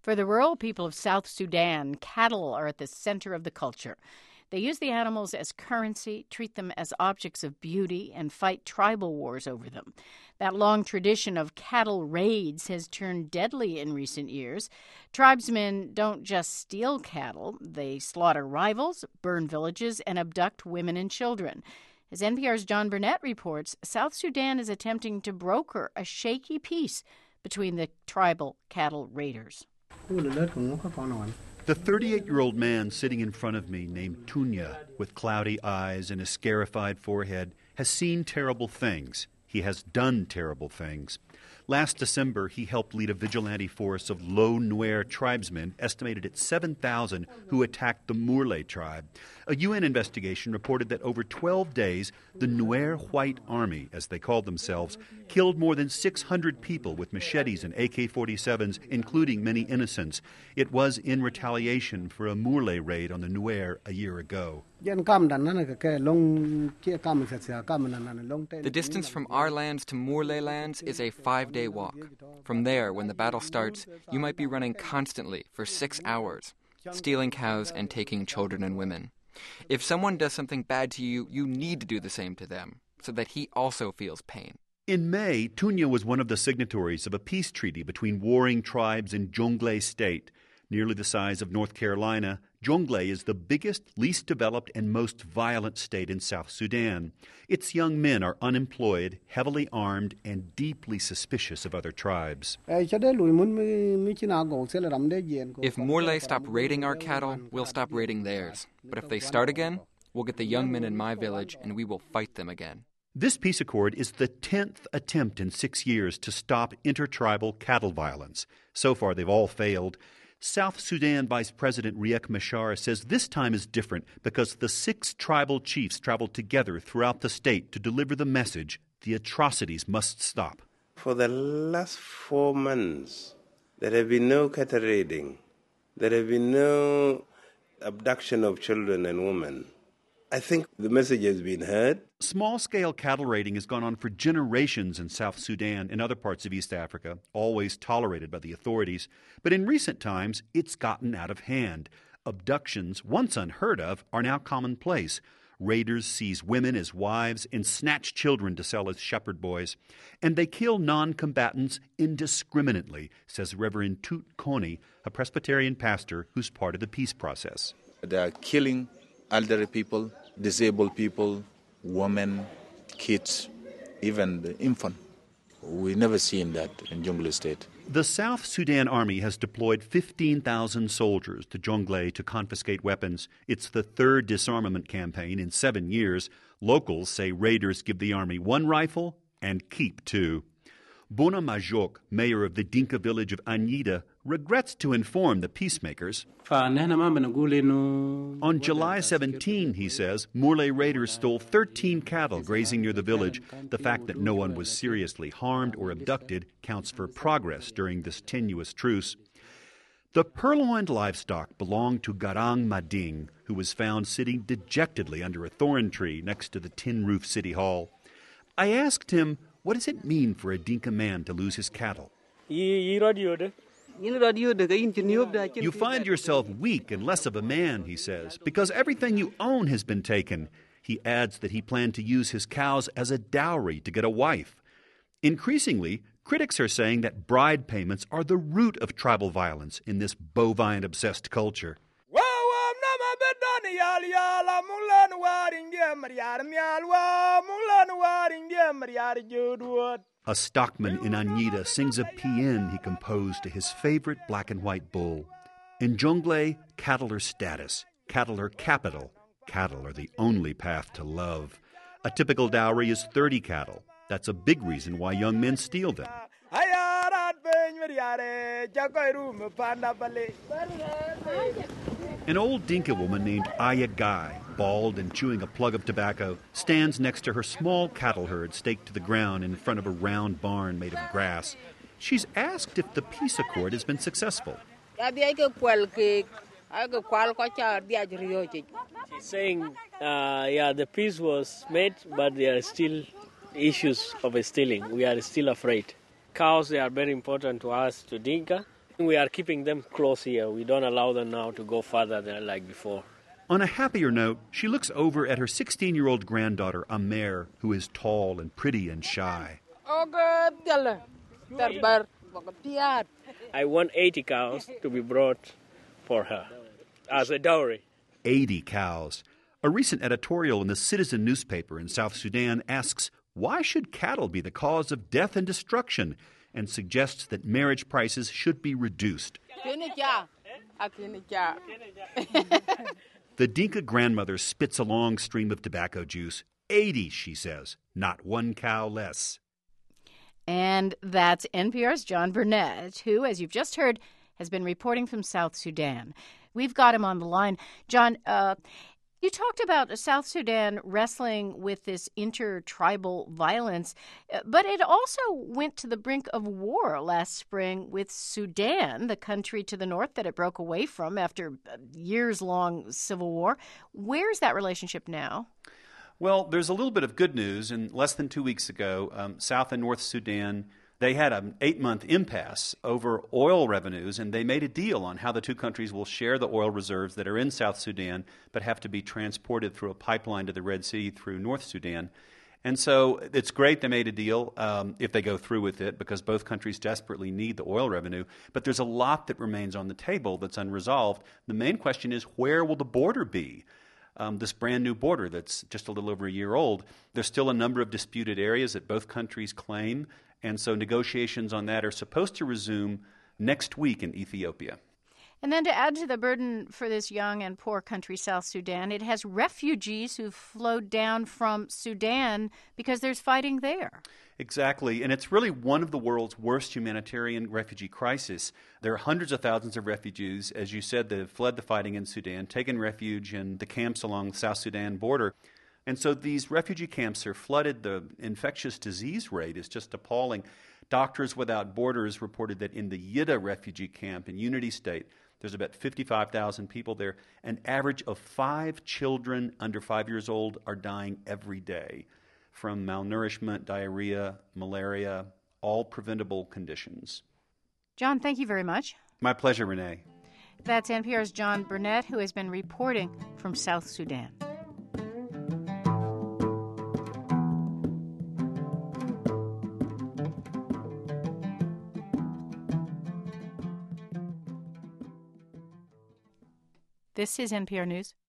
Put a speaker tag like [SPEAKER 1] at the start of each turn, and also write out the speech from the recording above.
[SPEAKER 1] For the rural people of South Sudan, cattle are at the center of the culture. They use the animals as currency, treat them as objects of beauty, and fight tribal wars over them. That long tradition of cattle raids has turned deadly in recent years. Tribesmen don't just steal cattle. They slaughter rivals, burn villages, and abduct women and children. As NPR's John Burnett reports, South Sudan is attempting to broker a shaky peace between the tribal cattle raiders.
[SPEAKER 2] The 38-year-old man sitting in front of me, named Tunya, with cloudy eyes and a scarified forehead, has seen terrible things. He has done terrible things. Last December, he helped lead a vigilante force of Lo Nuer tribesmen, estimated at 7,000, who attacked the Murle tribe. A UN investigation reported that over 12 days, the Nuer White Army, as they called themselves, killed more than 600 people with machetes and AK-47s, including many innocents. It was in retaliation for a Murle raid on the Nuer a year ago.
[SPEAKER 3] The
[SPEAKER 4] distance from our lands to Murle lands is a 5-day walk. From there, when the battle starts, you might be running constantly for 6 hours, stealing cows and taking children and women. If someone does something bad to you, you need to do the same to them, so that he also feels pain.
[SPEAKER 2] In May, Tunya was one of the signatories of a peace treaty between warring tribes in Jonglei State. Nearly the size of North Carolina, Jonglei is the biggest, least developed, and most violent state in South Sudan. Its young men are unemployed, heavily armed, and deeply suspicious of other tribes.
[SPEAKER 4] If Murle stop raiding our cattle, we'll stop raiding theirs. But if they start again, we'll get the young men in my village and we will fight them again.
[SPEAKER 2] This peace accord is the 10th attempt in 6 years to stop intertribal cattle violence. So far, they've all failed. South Sudan Vice President Riek Machar says this time is different because the 6 tribal chiefs traveled together throughout the state to deliver the message the atrocities must stop.
[SPEAKER 5] For the last 4 months, there have been no cattle raiding. There have been no abduction of children and women. I think the message has been heard.
[SPEAKER 2] Small-scale cattle raiding has gone on for generations in South Sudan and other parts of East Africa, always tolerated by the authorities. But in recent times, it's gotten out of hand. Abductions, once unheard of, are now commonplace. Raiders seize women as wives and snatch children to sell as shepherd boys. And they kill non-combatants indiscriminately, says Reverend Tut Kony, a Presbyterian pastor who's part of the peace process.
[SPEAKER 6] They are killing elderly people, disabled people, women, kids, even the infant. We've never seen that in Jonglei State.
[SPEAKER 2] The South Sudan Army has deployed 15,000 soldiers to Jonglei to confiscate weapons. It's the 3rd disarmament campaign in 7 years. Locals say raiders give the army 1 rifle and keep 2. Bona Majok, mayor of the Dinka village of Anyida, regrets to inform the peacemakers. On July 17, he says, Murle raiders stole 13 cattle grazing near the village. The fact that no one was seriously harmed or abducted counts for progress during this tenuous truce. The purloined livestock belonged to Garang Mading, who was found sitting dejectedly under a thorn tree next to the tin-roof city hall. I asked him, what does it mean for a Dinka man to lose his cattle? You find yourself weak and less of a man, he says, because everything you own has been taken. He adds that he planned to use his cows as a dowry to get a wife. Increasingly, critics are saying that bride payments are the root of tribal violence in this bovine-obsessed culture. A stockman in Anyida sings a paean he composed to his favorite black and white bull. In Jonglei, cattle are status, cattle are capital, cattle are the only path to love. A typical dowry is 30 cattle. That's a big reason why young men steal them. An old Dinka woman named Aya Guy, bald and chewing a plug of tobacco, stands next to her small cattle herd staked to the ground in front of a round barn made of grass. She's asked if the peace accord has been successful.
[SPEAKER 7] She's saying, the peace was made, but there are still issues of stealing. We are still afraid. Cows, they are very important to us, to Dinka. We are keeping them close here. We don't allow them now to go further than like before.
[SPEAKER 2] On a happier note, she looks over at her 16-year-old granddaughter, Amer, who is tall and pretty and shy.
[SPEAKER 7] I want 80 cows to be brought for her as a dowry.
[SPEAKER 2] 80 cows. A recent editorial in the Citizen newspaper in South Sudan asks, why should cattle be the cause of death and destruction, and suggests that marriage prices should be reduced. The Dinka grandmother spits a long stream of tobacco juice. 80, she says, not one cow less.
[SPEAKER 1] And that's NPR's John Burnett, who, as you've just heard, has been reporting from South Sudan. We've got him on the line. John, you talked about South Sudan wrestling with this intertribal violence, but it also went to the brink of war last spring with Sudan, the country to the north that it broke away from after a years-long civil war. Where's that relationship now?
[SPEAKER 2] Well, there's a little bit of good news. And less than 2 weeks ago, South and North Sudan, they had an 8-month impasse over oil revenues, and they made a deal on how the two countries will share the oil reserves that are in South Sudan but have to be transported through a pipeline to the Red Sea through North Sudan. And so it's great they made a deal if they go through with it, because both countries desperately need the oil revenue. But there's a lot that remains on the table that's unresolved. The main question is, where will the border be? This brand new border that's just a little over a year old, there's still a number of disputed areas that both countries claim. And so negotiations on that are supposed to resume next week in Ethiopia.
[SPEAKER 1] And then to add to the burden for this young and poor country, South Sudan, it has refugees who've flowed down from Sudan because there's fighting there.
[SPEAKER 2] Exactly. And it's really one of the world's worst humanitarian refugee crises. There are hundreds of thousands of refugees, as you said, that have fled the fighting in Sudan, taken refuge in the camps along the South Sudan border. And so these refugee camps are flooded. The infectious disease rate is just appalling. Doctors Without Borders reported that in the Yidda refugee camp in Unity State, there's about 55,000 people there. An average of 5 children under 5 years old are dying every day from malnourishment, diarrhea, malaria, all preventable conditions.
[SPEAKER 1] John, thank you very much.
[SPEAKER 2] My pleasure, Renee.
[SPEAKER 1] That's NPR's John Burnett, who has been reporting from South Sudan. This is NPR News.